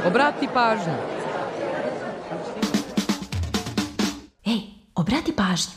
Obrati pažnju. Ej, obrati pažnju.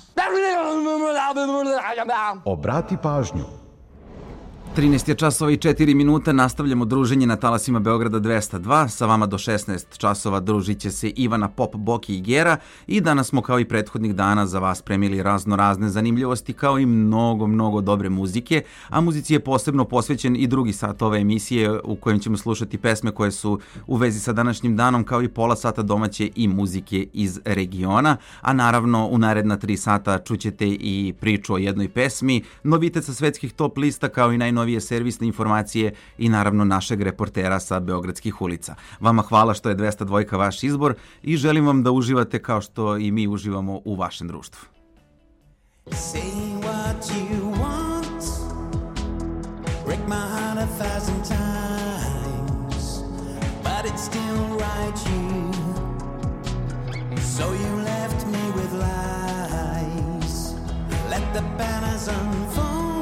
Obrati pažnju. 13 je časova i 4 minuta, nastavljamo druženje na talasima Beograda 202, sa vama do 16 časova družit će se Ivana Pop, Boki i Gera i danas smo kao i prethodnih dana za vas spremili razne zanimljivosti kao i mnogo dobre muzike, a muzici je posebno posvećen i drugi sat ove emisije u kojem ćemo slušati pesme koje su u vezi sa današnjim danom kao i pola sata domaće i muzike iz regiona, a naravno u naredna 3 sata čućete i priču o jednoj pesmi, novitet sa svetskih top lista kao i najnovije servisne informacije i naravno našeg reportera sa beogradskih ulica. Vama hvala što je 202 vaš izbor i želim vam da uživate kao što i mi uživamo u vašem društvu. Say what you want, break my heart 1,000 times, but it's still right you. So you left me with lies, let the banners unfold.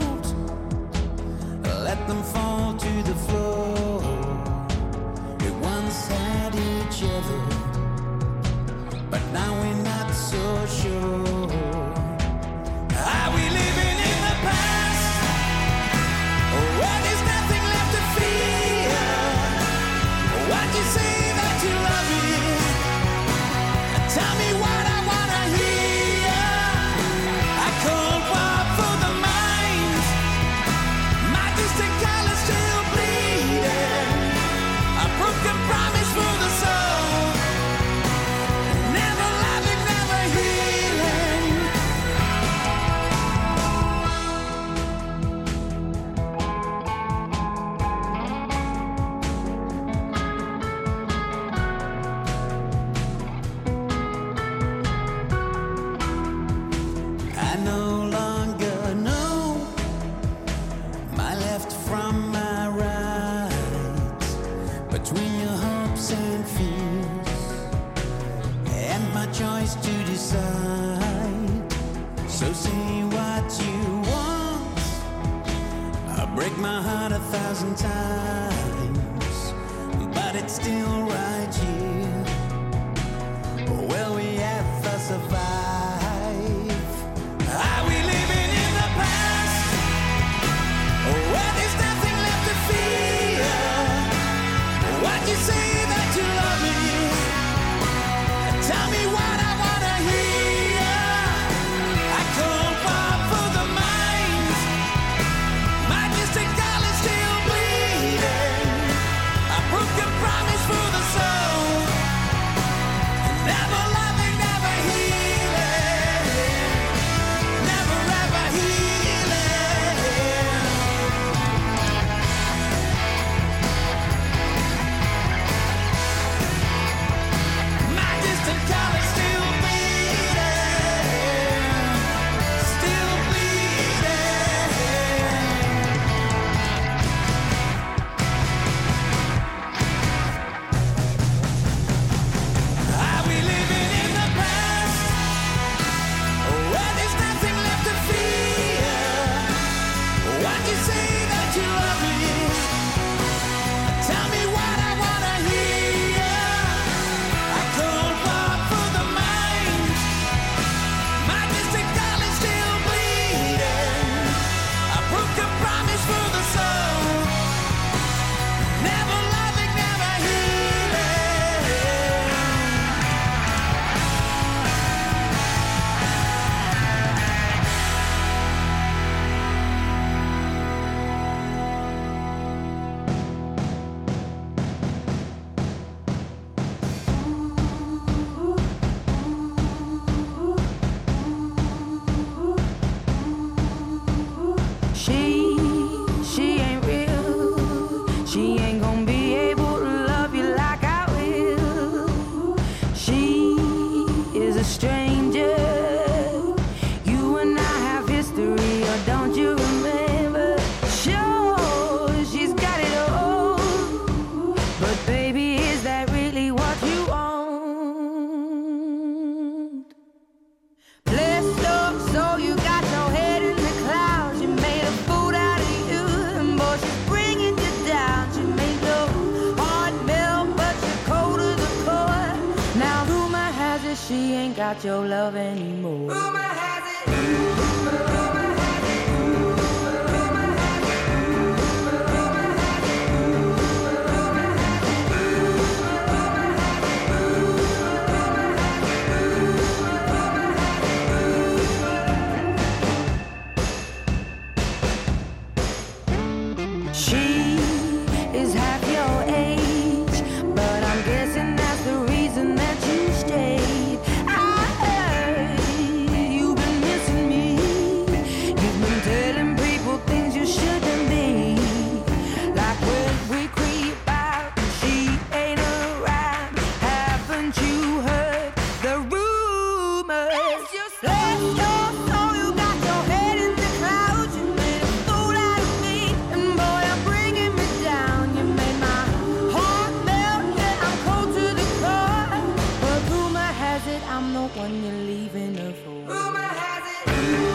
Let them fall to the floor. We once had each other, but now we're not so sure. Are we living in the past, where there's nothing left to fear? Why'd you say that you love me? Tell me what I wanna hear. I cold war for the mind, my distant colors still bleeding, a broken promise for the soul, never loving, never healing. I no longer know my left from my right, between your hopes and fears, and my choice to decide. So say what you want, I'll break my heart 1,000 times, but it's still right here. Will we ever survive? Are we living in the past, where there's nothing left to fear? Why'd you say that you love me? Tell me what I wanna hear. I cold war for the mind, my distant colors still bleeding, a broken promise for the soul, never loving, never healing, never ever healing. My distant colors still bleeding, still bleeding. Are we living in the past, where there's nothing left to fear? Why'd you say that you love me? Tell me what I wanna hear. I cold war for the mind, my distant colors still bleeding, a broken promise for the soul, never loving, never healing. She ain't real. She ain't gonna be able to love you like I will. She is a stranger. You and I have history, or don't you remember? Sure, she's got it all, but baby, is that really what you want? Blessed up, so you got your head in the clouds. You made a fool out of you, and boy, she's bringing you down. She made she ain't got your love anymore. Rumor has it. She is half your age, but I'm guessing that's the reason that you stayed. I heard you've been missing me. You've been telling people things you shouldn't be. Like when we creep out and she ain't around. Haven't you heard the rumors? Bless your soul, you got your head in the clouds. You made a fool out of me, and boy, you're bringing me down. You made my heart melt, yeah, I'm cold to the core. But rumor has it I'm the one you're leaving her for. Rumor has it.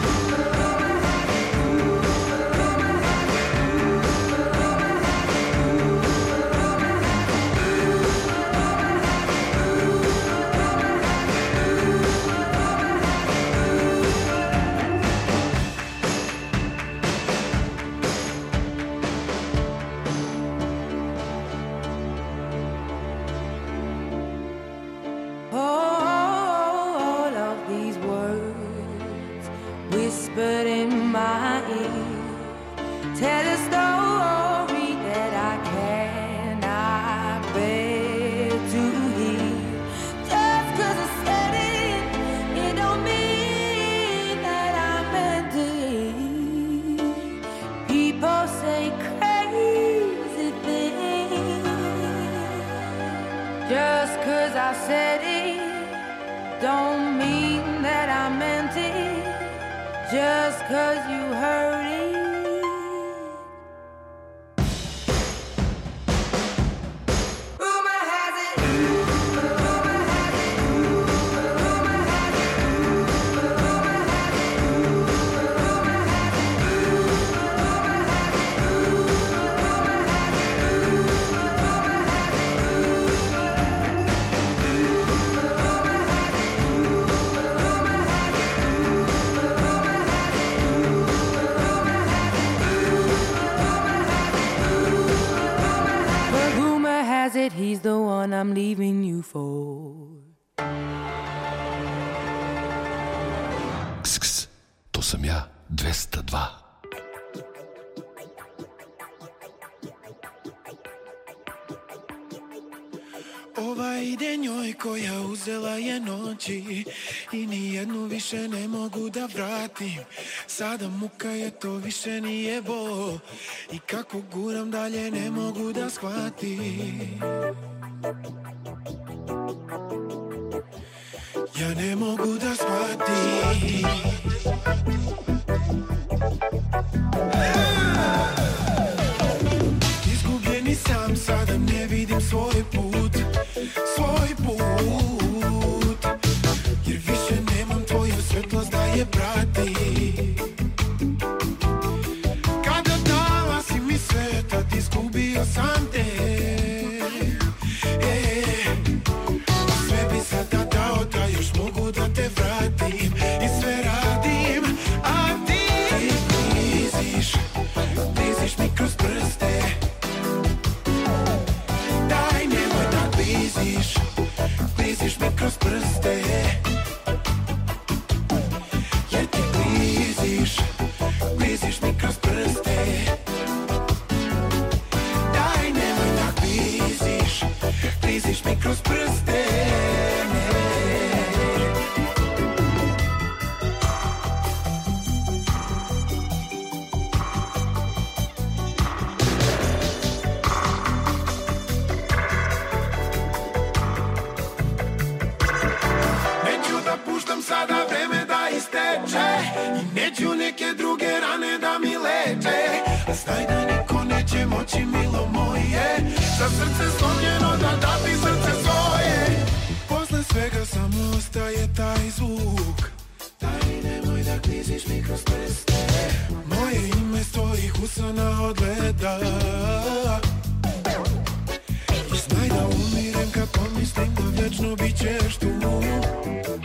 All of these words whispered in my ear tell a story that I cannot bear to hear. Just 'cause I said it, it don't mean that I meant it. People say crazy things. Just 'cause I said it don't mean that I meant it. Just 'cause you heard it. Rumor has it. Rumor has it. Rumor has it. Rumor has it. Rumor has it. But rumor has it he's the one I'm leaving you for. Ks, to sam ja, 202. Ova ide njoj koja uzela je noći i nijednu više ne mogu da vratim. Sada muka je, to više nije bol i kako guram dalje ne mogu da shvatim. Ja ne mogu da shvatim. Izgubljeni sam, sada ne vidim svoj put. Svoj put. Jer više nemam tvoju svetlost da je prati. Kada dala si mi sve, tad izgubio sam te. Sve bi sada dao da još mogu da te vratim. I sve radim, a ti bliziš mi kroz prste. Daj nemoj da bliziš mi kroz prste. Jer ti bliziš mi kroz prste. Daj nemoj da bliziš mi kroz prste. Sada vreme da isteče i neću neke druge rane da mi leče. A znaj da niko neće moći, milo moje, za srce slomljeno da dapi srce svoje. Posle svega samo ostaje taj zvuk. Daj nemoj da kliziš mi kroz prste. Moje ime stoji usana od leda. I znaj da umirem kad pomislim da vječno bit ćeš tu.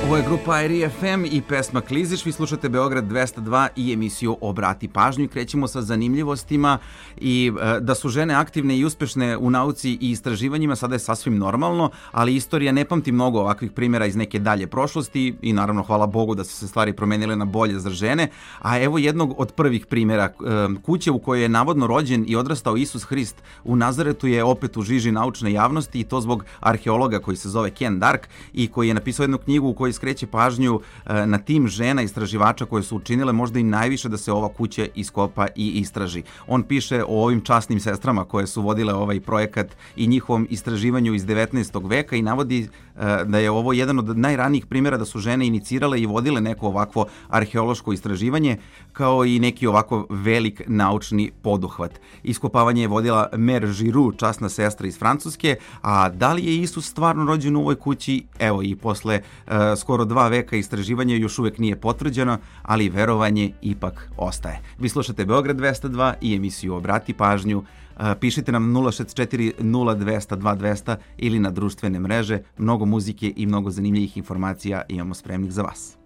Ovo je grupa Airi FM i pesma Kliziš. Vi slušate Beograd 202 i emisiju Obrati pažnju. Krećemo sa zanimljivostima i da su žene aktivne i uspešne u nauci i istraživanjima sada je sasvim normalno, ali istorija ne pamti mnogo ovakvih primjera iz neke dalje prošlosti i naravno hvala Bogu da su se stvari promenile na bolje za žene. A evo jednog od prvih primjera. Kuće u kojoj je navodno rođen i odrastao Isus Hrist u Nazaretu je opet u žiži naučne javnosti i to zbog arheologa koji se zove Ken Dark i koji je napisao jednu knjigu u kojoj skreće pažnju na tim žena istraživača koje su učinile možda i najviše da se ova kuća iskopa i istraži. On piše o ovim časnim sestrama koje su vodile ovaj projekat i njihovom istraživanju iz 19. veka i navodi da je ovo jedan od najranijih primjera da su žene inicirale i vodile neko ovakvo arheološko istraživanje kao i neki ovako velik naučni poduhvat. Iskopavanje je vodila Mère Giroux, časna sestra iz Francuske, a da li je Isus stvarno rođen u ovoj kući? Evo i posle skoro 2 veka istraživanja još uvek nije potvrđeno, ali verovanje ipak ostaje. Vi slušate Beograd 202 i emisiju Obrati pažnju. Pišite nam 064 0200 2200 ili na društvene mreže. Mnogo muzike i mnogo zanimljivih informacija imamo spremnih za vas.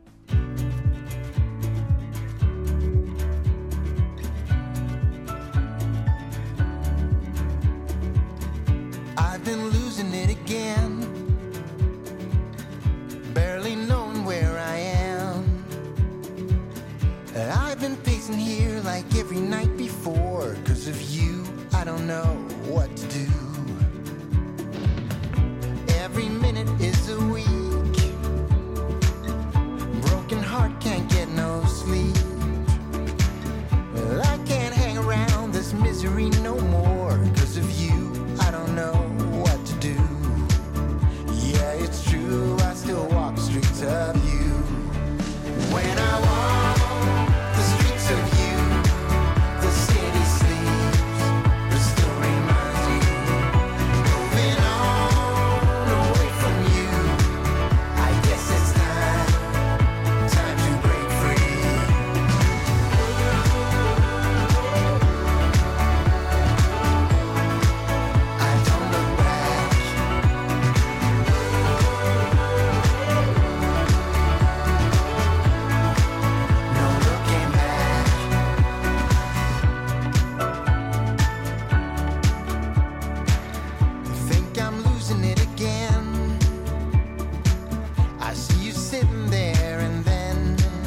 I've been losing it again, barely knowing where I am. I've been pacing here like every night before. 'Cause of you, I don't know what to do. Every minute is a week. Broken heart can't get no sleep. Well, I can't hang around this misery no more. 'Cause of you, I don't know what to do. Yeah, it's true, I still walk the streets of you. When I walk the streets of you, the city sleeps, but still reminds me. Moving on away from you, I guess it's time to break free. I don't look back. No looking back. Think I'm losing it again. I see you sitting there and then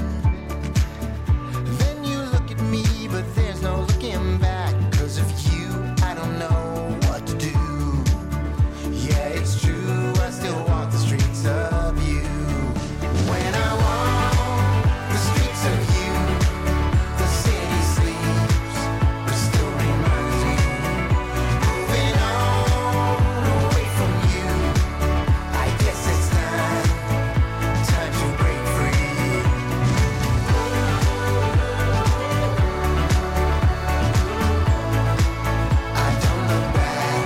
you look at me, but there's no looking back. 'Cause of you, I don't know what to do. Yeah, it's true, I still walk the streets of you. When I walk the streets of you, the city sleeps, but still reminds me. Moving on away from you, I guess it's time to break free. I don't look back.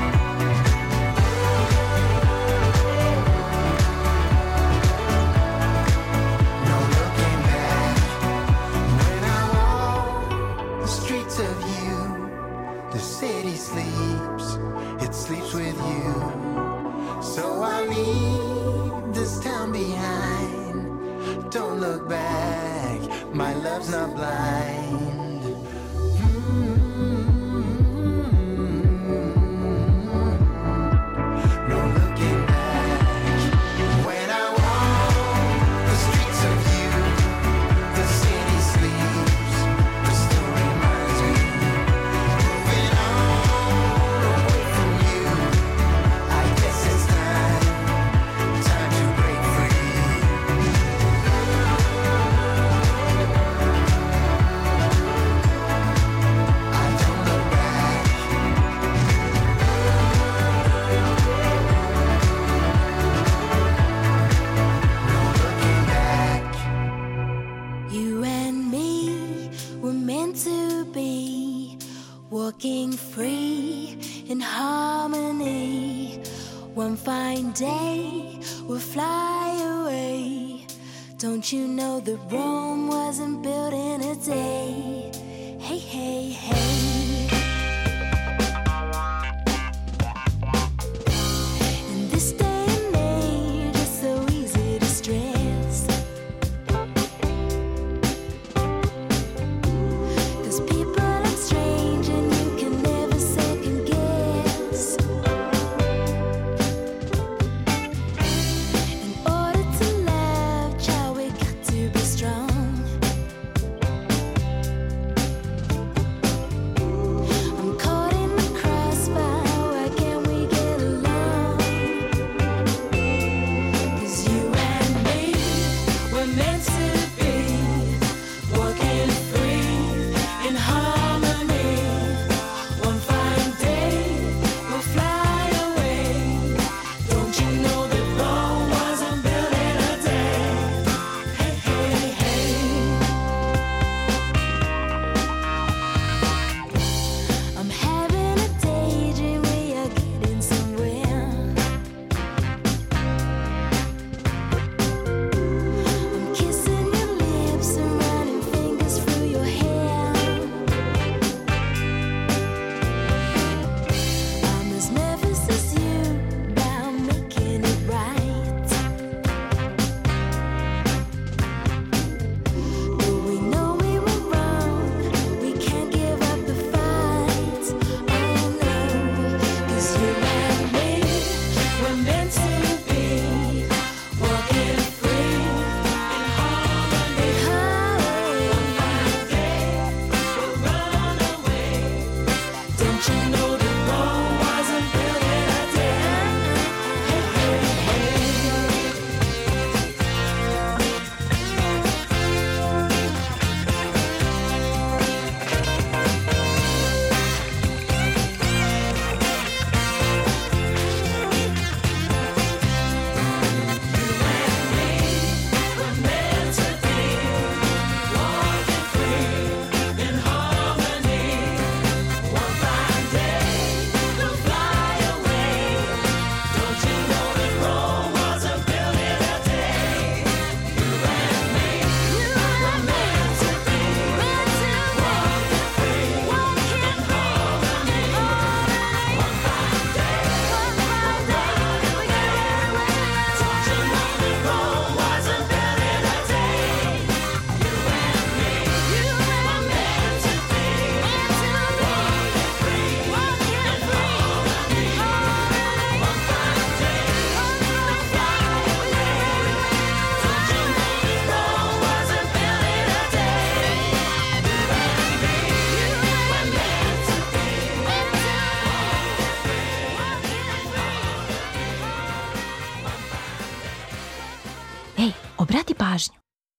No looking back. When I walk the streets of you, the city sleeps, it sleeps with you. So I leave this town behind. Don't look back, my love's not blind. No looking back. When I walk the streets of you, the city sleeps, but still reminds me. Moving on away from you, I guess it's time to break free. I don't look back. No looking back. You and me were meant to be walking free in harmony. One fine day we'll fly away. Don't you know that Rome wasn't built in a day? Hey, hey, hey. In this day and age, it's so easy to stray. Obrati pažnju.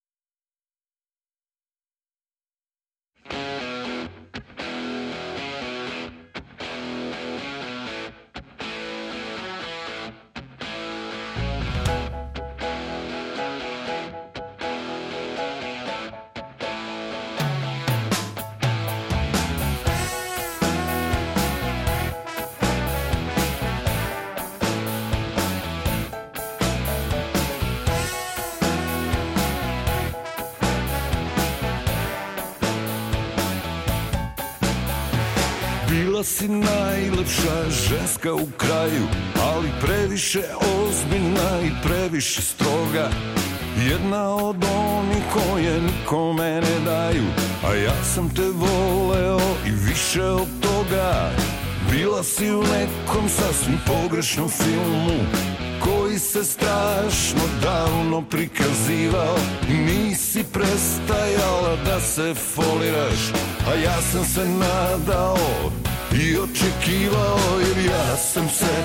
Bila si najlepša ženska u kraju, ali previše ozbiljna i previše stroga. Jedna od onih koje nikome ne daju, a ja sam te voleo i više od toga. Bila si u nekom sasvim pogrešnom filmu koji se strašno davno prikazivao i nisi prestajala da se foliraš, a ja sam se nadao i očekivao, jer ja sam se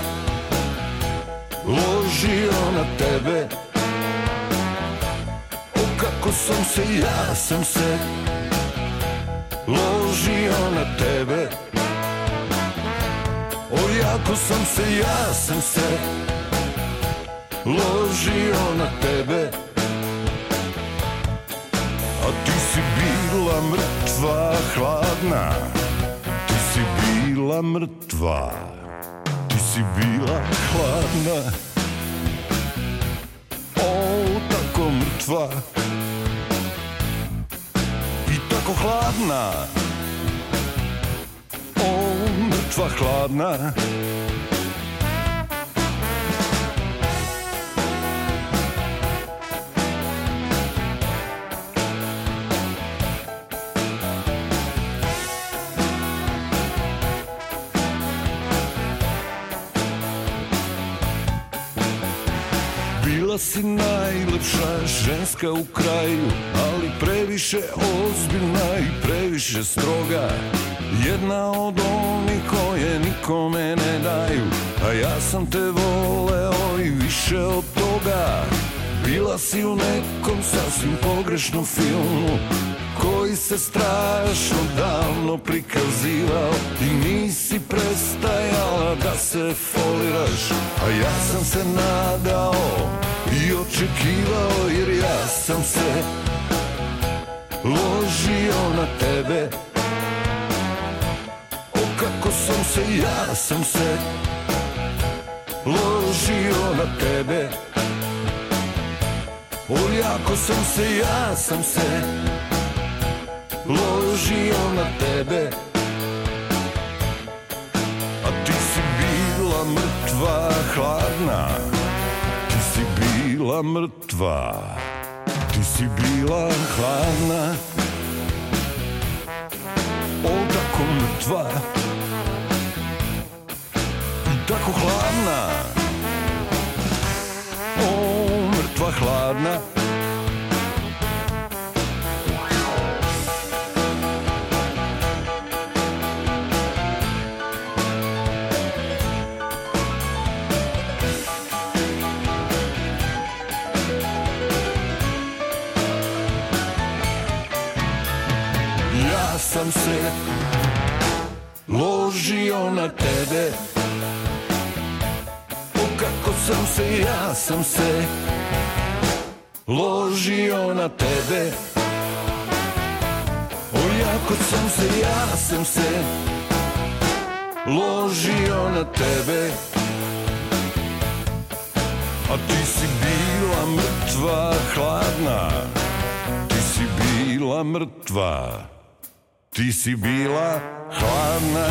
ložio na tebe. O kako sam se ložio na tebe. O jako sam se ložio na tebe. A ti si bila mrtva, hladna. Ti si bila mrtva. Ti si bila hladna. O, tako mrtva i tako hladna. O, mrtva hladna. Bila si najlepša ženska u kraju, ali previše ozbiljna i previše stroga. Jedna od onih koje nikome ne daju, a ja sam te voleo i više od toga. Bila si u nekom sasvim pogrešnom filmu koji se strašno davno prikazivao i nisi prestajala da se foliraš, a ja sam se nadao i očekivao, jer ja sam se ložio na tebe. O kako sam se ložio na tebe. O jako sam se ložio na tebe. A ti si bila mrtva, hladna. Ti si bila mrtva. Ti si bila hladna. O tako mrtva i tako hladna. O mrtva hladna. Ja sam se ložio na tebe. O kako sam se ložio na tebe. O jako sam se ložio na tebe. A ti si bila mrtva, hladna. Ti si bila mrtva. Ti si bila hladna.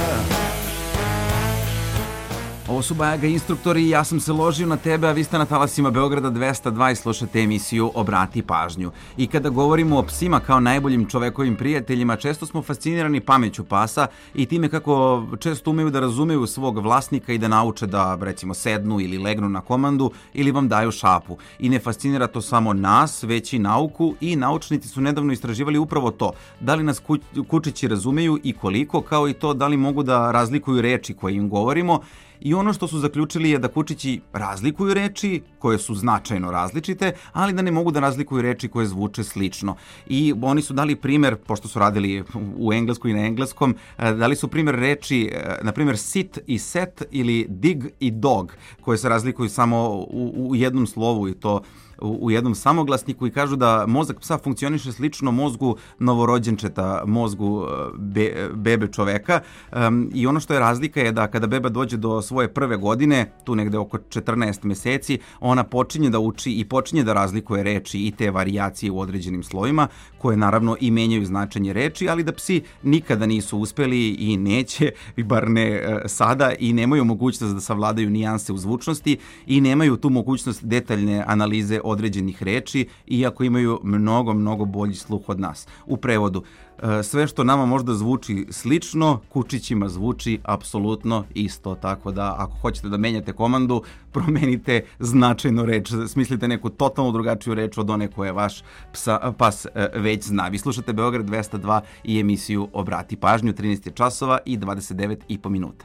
Ovo su Bajaga instruktori i ja sam se ložio na tebe, a vi ste na talasima Beograda 202 i slušate emisiju Obrati pažnju. I kada govorimo o psima kao najboljim čovekovim prijateljima, često smo fascinirani pameću pasa i time kako često umeju da razumeju svog vlasnika i da nauče da, recimo, sednu ili legnu na komandu ili vam daju šapu. I ne fascinira to samo nas, već i nauku, i naučnici su nedavno istraživali upravo to. Da li nas kučići razumeju i koliko, kao i to da li mogu da razlikuju reči koje im govorimo. I ono što su zaključili je da kučići razlikuju reči koje su značajno različite, ali da ne mogu da razlikuju reči koje zvuče slično. I oni su dali primer, pošto su radili u engleskom i na engleskom, dali su primer reči, na primjer sit i set ili dig i dog, koje se razlikuju samo u jednom slovu i to u jednom samoglasniku, i kažu da mozak psa funkcioniše slično mozgu novorođenčeta, mozgu bebe čoveka, i ono što je razlika je da kada beba dođe do svoje prve godine, tu negde oko 14 meseci, ona počinje da uči i počinje da razlikuje reči i te varijacije u određenim slovima, koje naravno i menjaju značenje reči, ali da psi nikada nisu uspeli i neće, i bar ne sada, i nemaju mogućnost da savladaju nijanse u zvučnosti i nemaju tu mogućnost detaljne analize određenih reči, iako imaju mnogo bolji sluh od nas. U prevodu, sve što nama možda zvuči slično, kučićima zvuči apsolutno isto, tako da ako hoćete da menjate komandu, promenite značajno reč, smislite neku totalno drugačiju reč od one koje vaš pas već zna. Vi slušate Beograd 202 i emisiju Obrati pažnju, 13 časova i 29,5 minuta.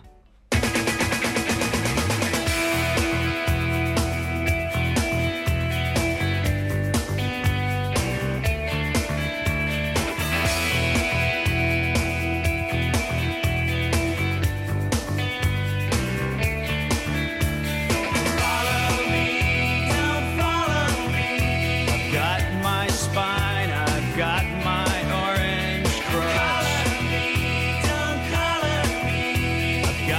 Got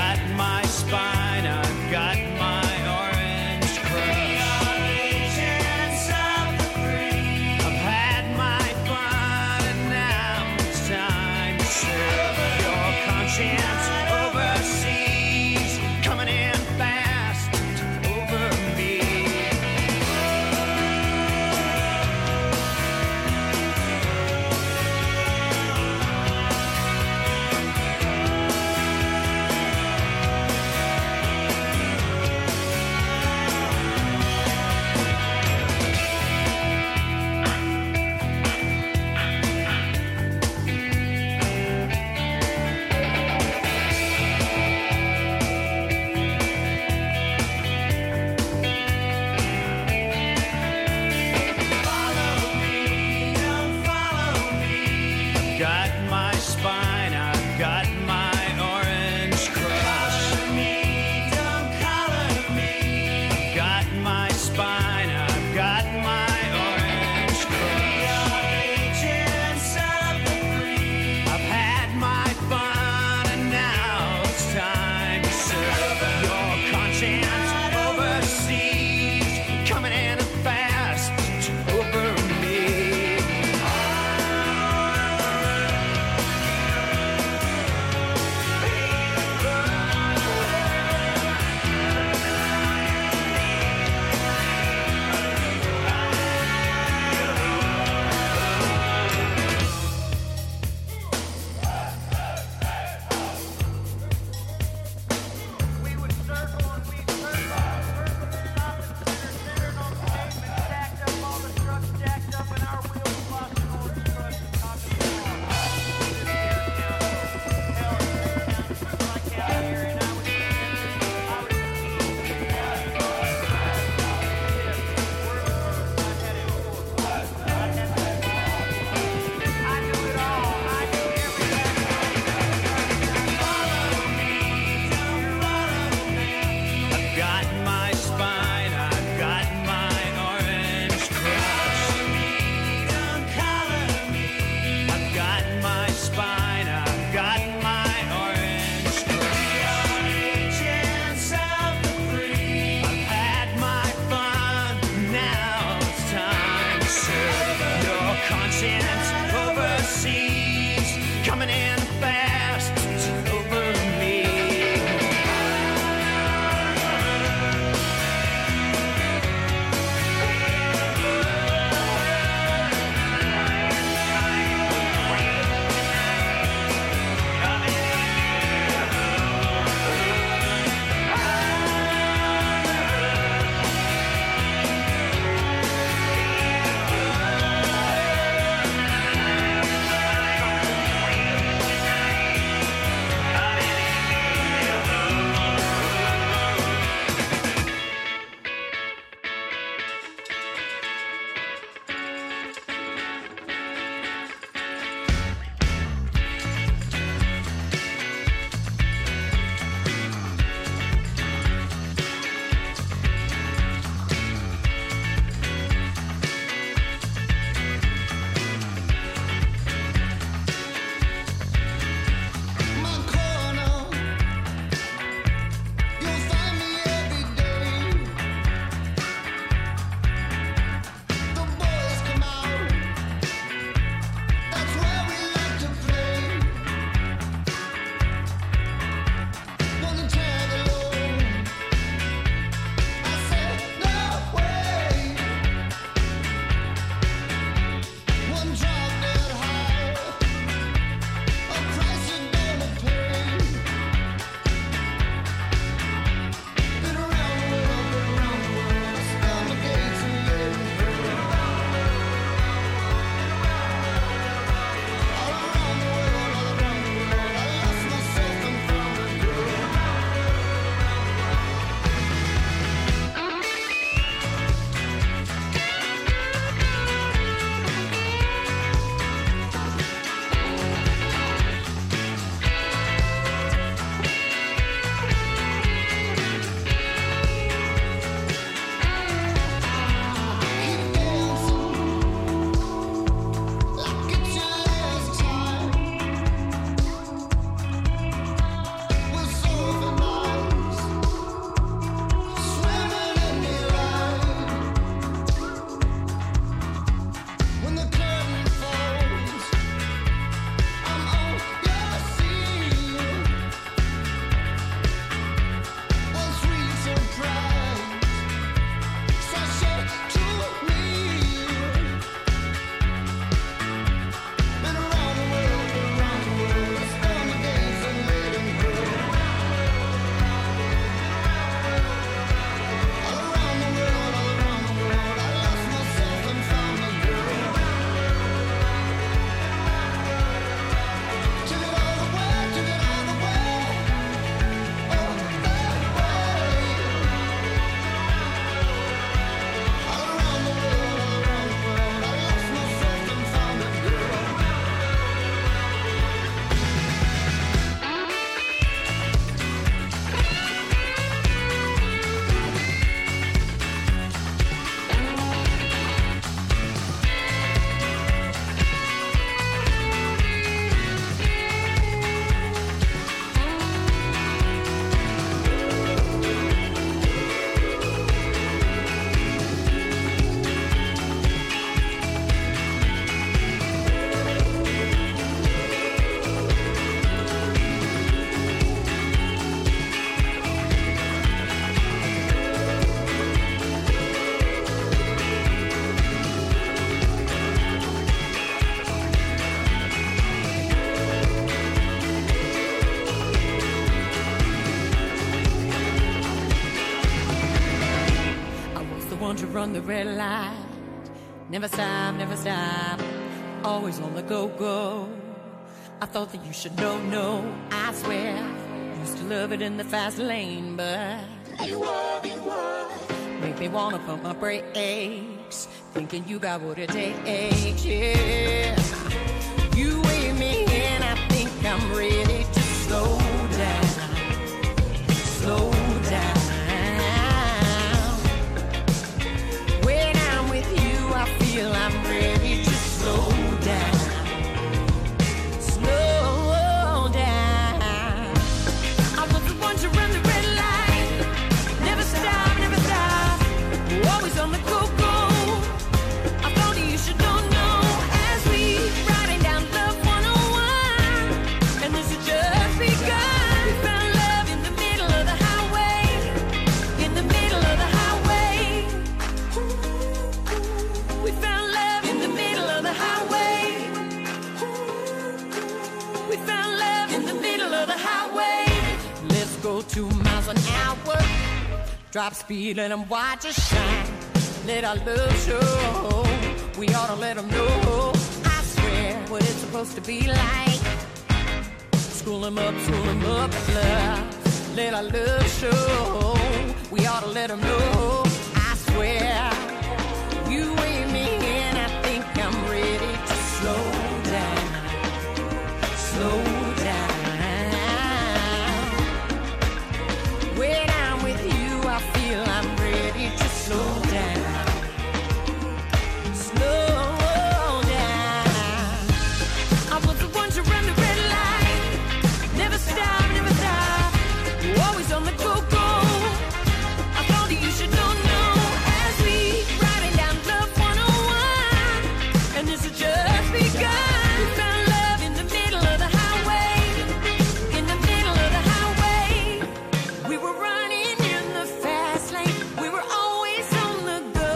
run the red light. Never stop, always on the go-go. I thought that you should know, I swear. Used to love it in the fast lane, but you were. Make me wanna pump my brakes, thinking you got what it takes, yeah. You weigh me in, I think I'm ready to slow down. Slow down. When I'm with you, I feel I'm ready to slow down. Slow down. I was the one to run the red light. Never stop, always on the go-go. I thought that you should know as we riding down Love 101. And this has just begun. We found love in the middle of the highway. In the middle of the highway. We found love in the middle of the highway. We found love in the middle of the highway. Let's go 2 miles an hour. Drop speed, let them watch us shine. Let our love show. We ought to let them know, I swear, what it's supposed to be like. School them up, love. Let our love show. We ought to let them know, I swear. You weigh me in, I think I'm ready to slow down. Slow down. When I'm with you, I feel I'm ready to slow down. Slow down. I was the one to run the red light. Never stop, always on the go-go. I thought that you should know as we riding down Love 101. And this has just begun. We found love in the middle of the highway. In the middle of the highway. We were running in the fast lane. We were always on the go.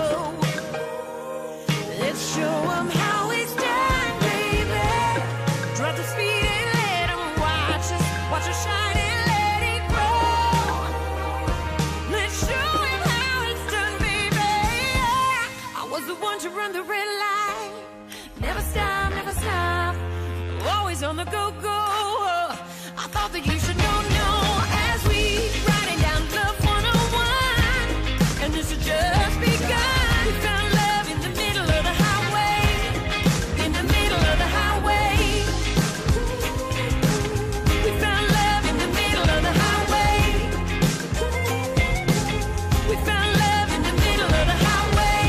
Let's show them how it's done, baby. Drop the speed and let them watch us. Watch us shine and let it grow. Let's show them how it's done, baby. I was the one to run the red light. Never stop, always on the go-go. I thought that you should know as we riding down Love 101. And this has just begun. We found love in the middle of the highway. In the middle of the highway. We found love in the middle of the highway. We found love in the middle of the highway.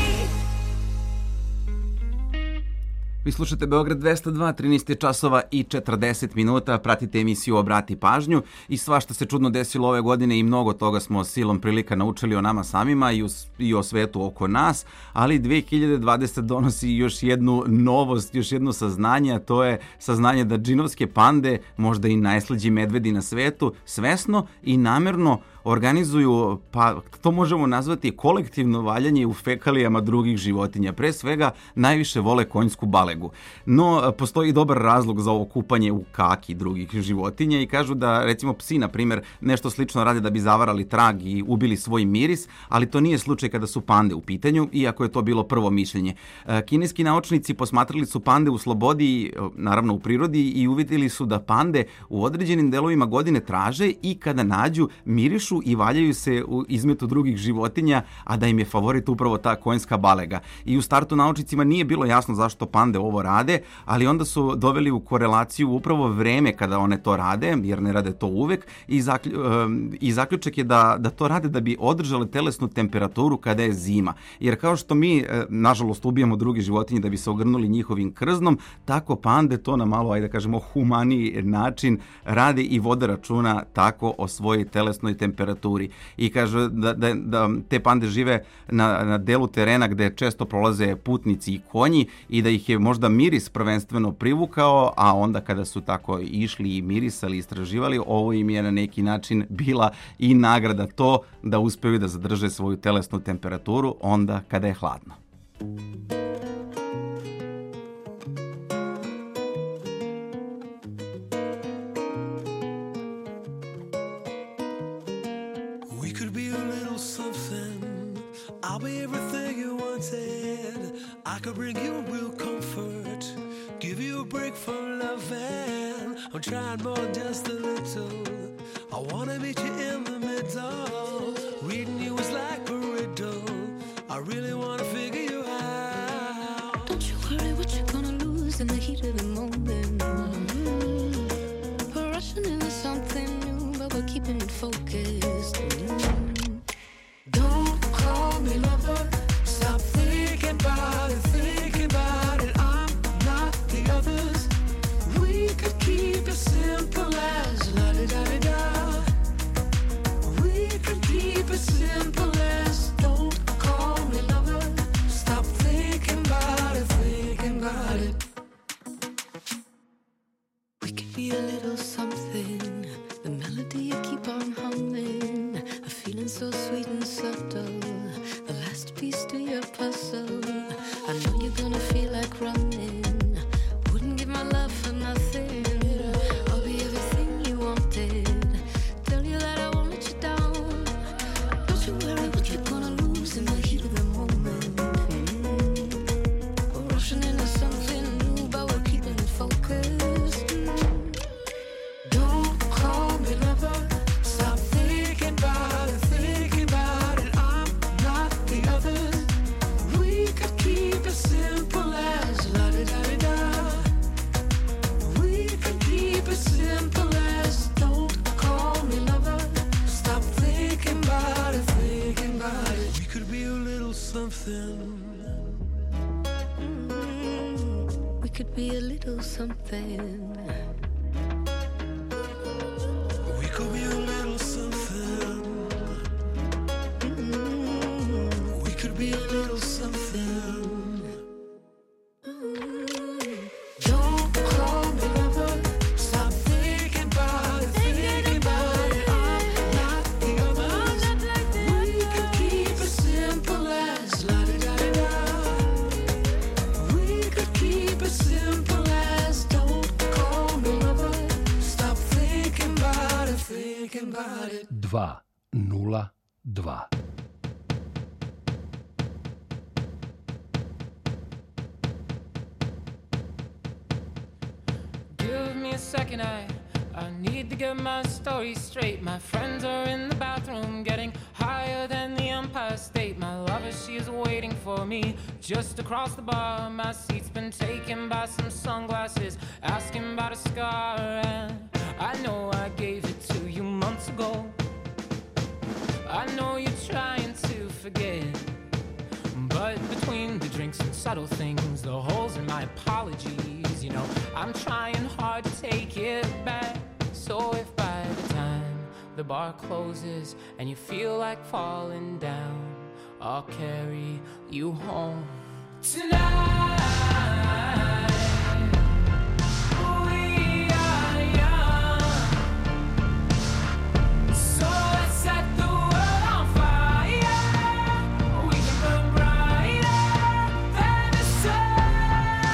Vi slušate Beograd 202, 13 je časova i 40 minuta, pratite emisiju Obrati pažnju i svašta se čudno desilo ove godine i mnogo toga smo silom prilika naučili o nama samima i o svetu oko nas, ali 2020 donosi još jednu novost, još jedno saznanje, a to je saznanje da džinovske pande, možda i najslađi medvedi na svetu, svesno i namerno organizuju, pa to možemo nazvati kolektivno valjanje u fekalijama drugih životinja. Pre svega, najviše vole konjsku balegu. No, postoji dobar razlog za ovo kupanje u kaki drugih životinja i kažu da, recimo, psi, na primjer, nešto slično rade da bi zavarali trag i ubili svoj miris, ali to nije slučaj kada su pande u pitanju, iako je to bilo prvo mišljenje. Kineski naučnici posmatrali su pande u slobodi, naravno u prirodi, i uvidjeli su da pande u određenim delovima godine traže i kada nađu, mirišu i valjaju se u izmetu drugih životinja, a da im je favorit upravo ta konjska balega. I u startu naučnicima nije bilo jasno zašto pande ovo rade, ali onda su doveli u korelaciju upravo vreme kada one to rade, jer ne rade to uvek, i zaključak je da to rade da bi održale telesnu temperaturu kada je zima. Jer kao što mi, nažalost, ubijamo druge životinje da bi se ogrnuli njihovim krznom, tako pande to na malo, ajde da kažemo, humaniji način rade i vode računa tako o svojoj telesnoj temperaturi. I kaže da te pande žive na delu terena gde često prolaze putnici i konji i da ih je možda miris prvenstveno privukao, a onda kada su tako išli i mirisali i istraživali, ovo im je na neki način bila i nagrada, to da uspeju da zadrže svoju telesnu temperaturu onda kada je hladno. I'll be everything you wanted. I could bring you real comfort, give you a break from loving. I'm trying more than just a little. I wanna meet you in the middle. Reading you is like a riddle. I really wanna figure you out. Don't you worry what you're gonna lose in the heat of the moment. We're rushing into something new, but we're keeping it focused. Don't call me lover. Stop thinking about it, thinking about it. I'm not the others. We could keep it simple as la-di-da-di-da. We could keep it simple as don't call me lover. Stop thinking about it, thinking about it. We could be a little something. The melody you keep on humming, a feeling so sweet and subtle. The last piece to your puzzle. I know you're gonna feel like running. Wouldn't give my love for nothing. I'll be everything you wanted. Tell you that I won't let you down. Don't you worry what you're gonna lose in the heat of the moment. We're rushing into something new, but we're keeping it focused. Don't call me lover. Stop thinking about it, thinking about it. I'm not the others. We could keep it simple as la-di-da-di-da. We could keep it simple as don't call me lover. Stop thinking about it, thinking about it. We could be a little something. We could be a little something. We could be a little something. We could be a little something. Don't call me lover. Stop thinking about it, thinking about it. I'm not the others. We could keep it simple as la-di-da-di-da. We could keep it simple as don't call me lover. Stop thinking about it, thinking about it. 202. Give me a second, I need to get my story straight. My friends are in the bathroom getting higher than the Empire State. My lover, she is waiting for me just across the bar. My seat's been taken by some sunglasses, asking about a scar. And I know I gave it to you months ago. I know you're trying to forget, but between the drinks and subtle things, the holes in my apologies, you know, I'm trying hard to take it back. So if by the time the bar closes and you feel like falling down, I'll carry you home tonight. We are young, so let's set the world on fire. We can burn brighter than the sun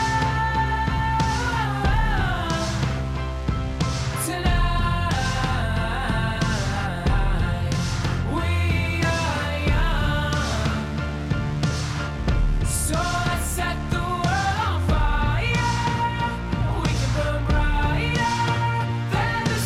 tonight. We are young, so let's set the world on fire. We can burn brighter than the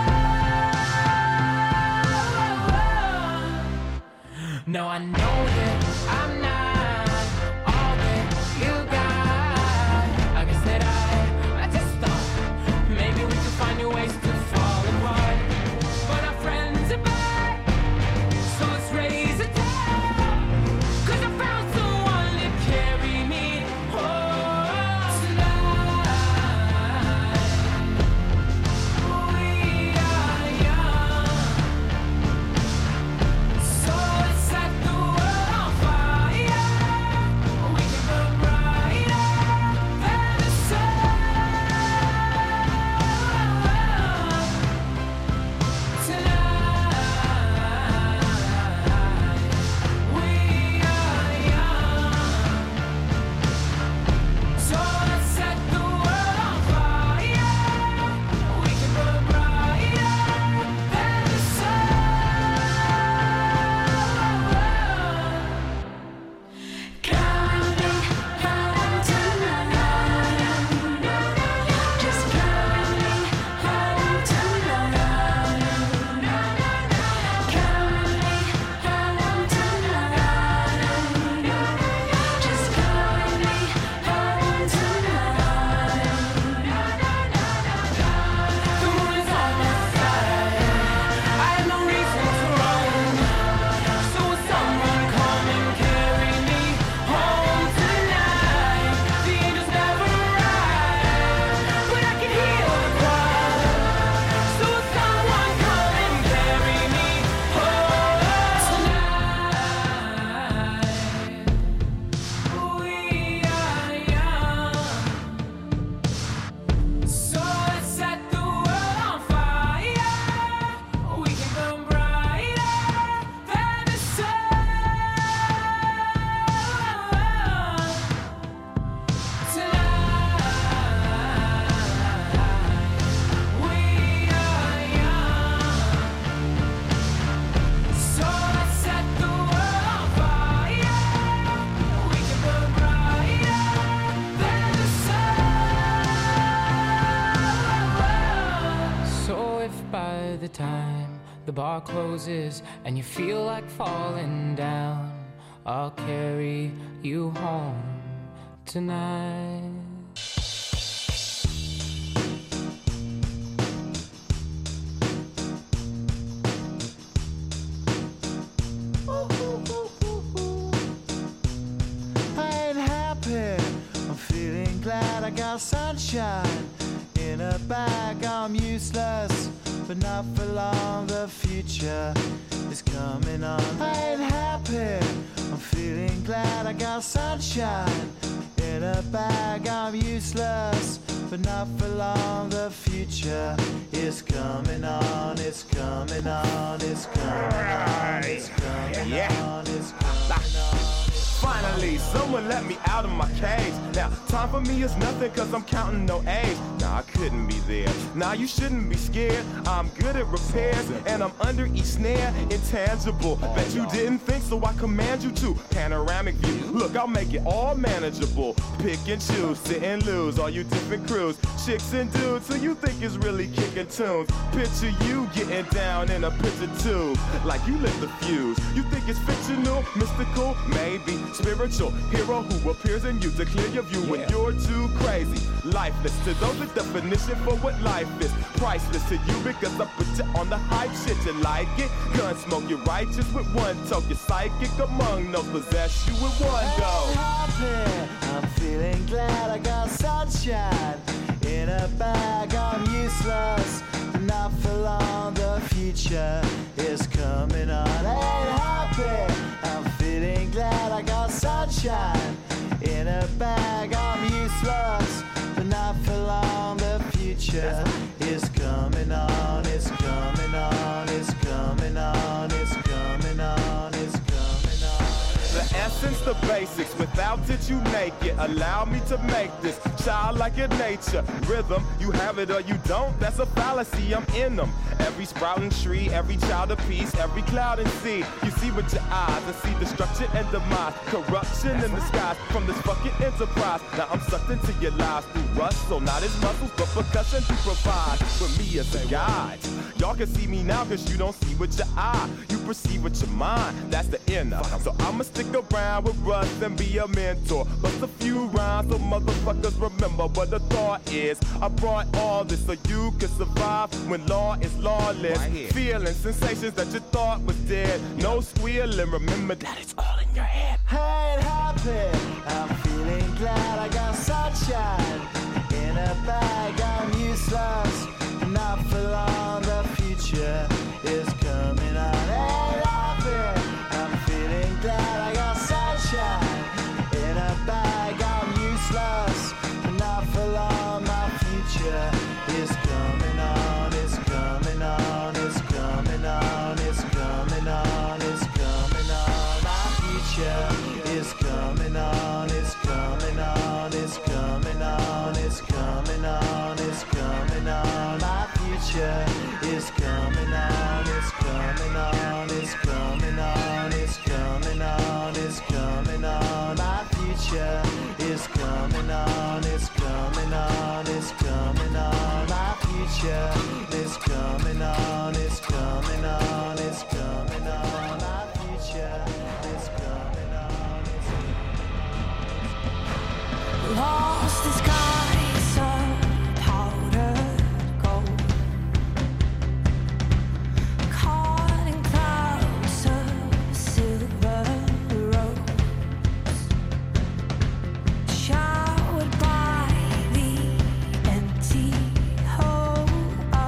sun. Now I know that I'm not all that you got. I guess that I just thought maybe we could find new ways to fall apart. But our friends are back, so let's raise a toast. 'Cause I found someone to carry me home tonight. We are young, so let's set the world on fire. bar closes and you feel like falling down, I'll carry you home tonight. I ain't happy, I'm feeling glad I got sunshine in a bag. I'm useless, but not for long, the future is coming on. I ain't happy, I'm feeling glad I got sunshine in a bag. I'm useless, but not for long, the future is coming on. It's coming on, it's coming on, it's coming on, it's coming on. Finally, someone let me out of my cage. Now, time for me is nothing cause I'm counting no A's. Nah, I couldn't be there. Nah, you shouldn't be scared. I'm good at repairs and I'm under each snare. Intangible, bet you didn't think, so I command you to. Panoramic view, look, I'll make it all manageable. Pick and choose, sit and lose, all you different crews. Chicks and dudes who you think is really kicking tunes. Picture you getting down in a picture tube, like you lit the fuse. You think it's fictional, mystical, maybe spiritual hero who appears in you to clear your view when you're too crazy. Lifeless to those, the definition for what life is. Priceless to you because I put you on the hype shit. You like it? Gun smoke, you're righteous with one toe. You're psychic among those, possess you with one go. I'm feeling glad I got sunshine in a bag. I'm useless, not for long, the future is coming on. Ain't happy, I'm feeling glad I got sunshine in a bag. I'm useless, but not for long, the future is coming on. It's coming on, it's coming on, it's coming on, it's coming on. The essence, the basics, without it you naked. Allow me to make this childlike in nature. Rhythm, you have it or you don't, that's a fallacy, I'm in them. Every sprouting tree, every child of peace, every cloud and sea. You see with your eyes and see destruction and demise. Corruption in the skies from this fucking enterprise. Now I'm sucked into your lives through rust, so not as muscles, but percussion to provide for me as a guide. Y'all can see me now cause you don't see with your eye. You perceive with your mind, that's the inner. So I'ma stick around with Russ and be a mentor. Bust a few rhymes so motherfuckers remember what the thought is. I brought all this so you can survive when law is lawless. Feeling sensations that you thought was dead. No squealing, remember that it's all in your head. I ain't happy, I'm feeling glad I got sunshine in a bag. I'm useless, not for long, the future is coming on. Ain't happy, I'm feeling glad I got sunshine in a bag. I'm useless, not for long, my future is coming on. It's coming on, it's coming on, it's coming on, it's coming on. My future is coming on, it's coming on, it's coming on, it's coming on, it's coming on. My future is coming on, it's coming on, it's coming on, it's coming on, it's coming on. My future is coming on, it's coming on, it's coming on. My future is coming on, it's coming on, it's coming on. My future is coming on, it's coming on. Lost in skies of powdered gold, caught in clouds of silver rose, showered by the empty hole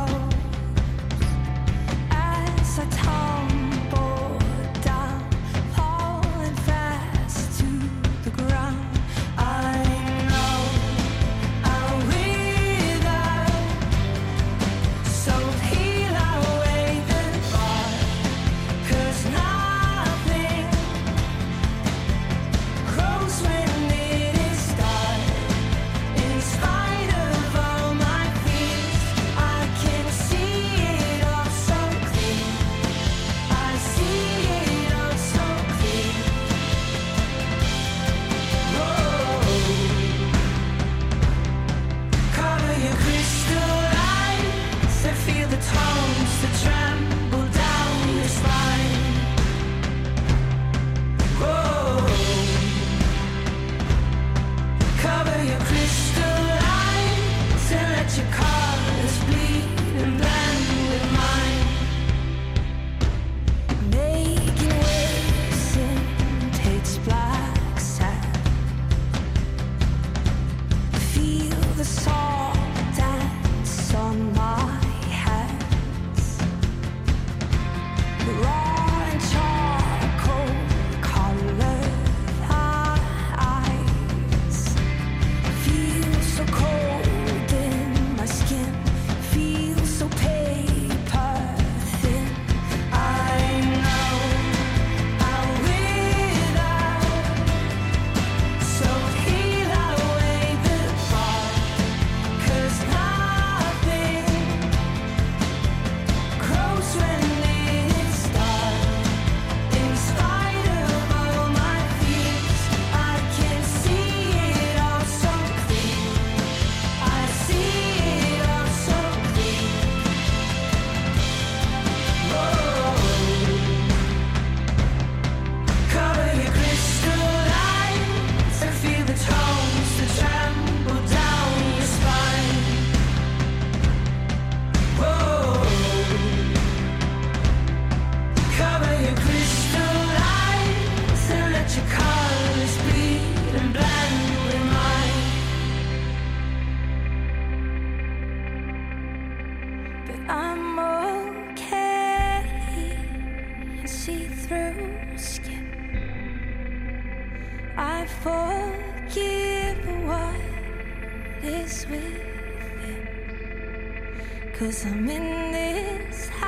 girl's skin. I forgive what is within, 'cause I'm in this house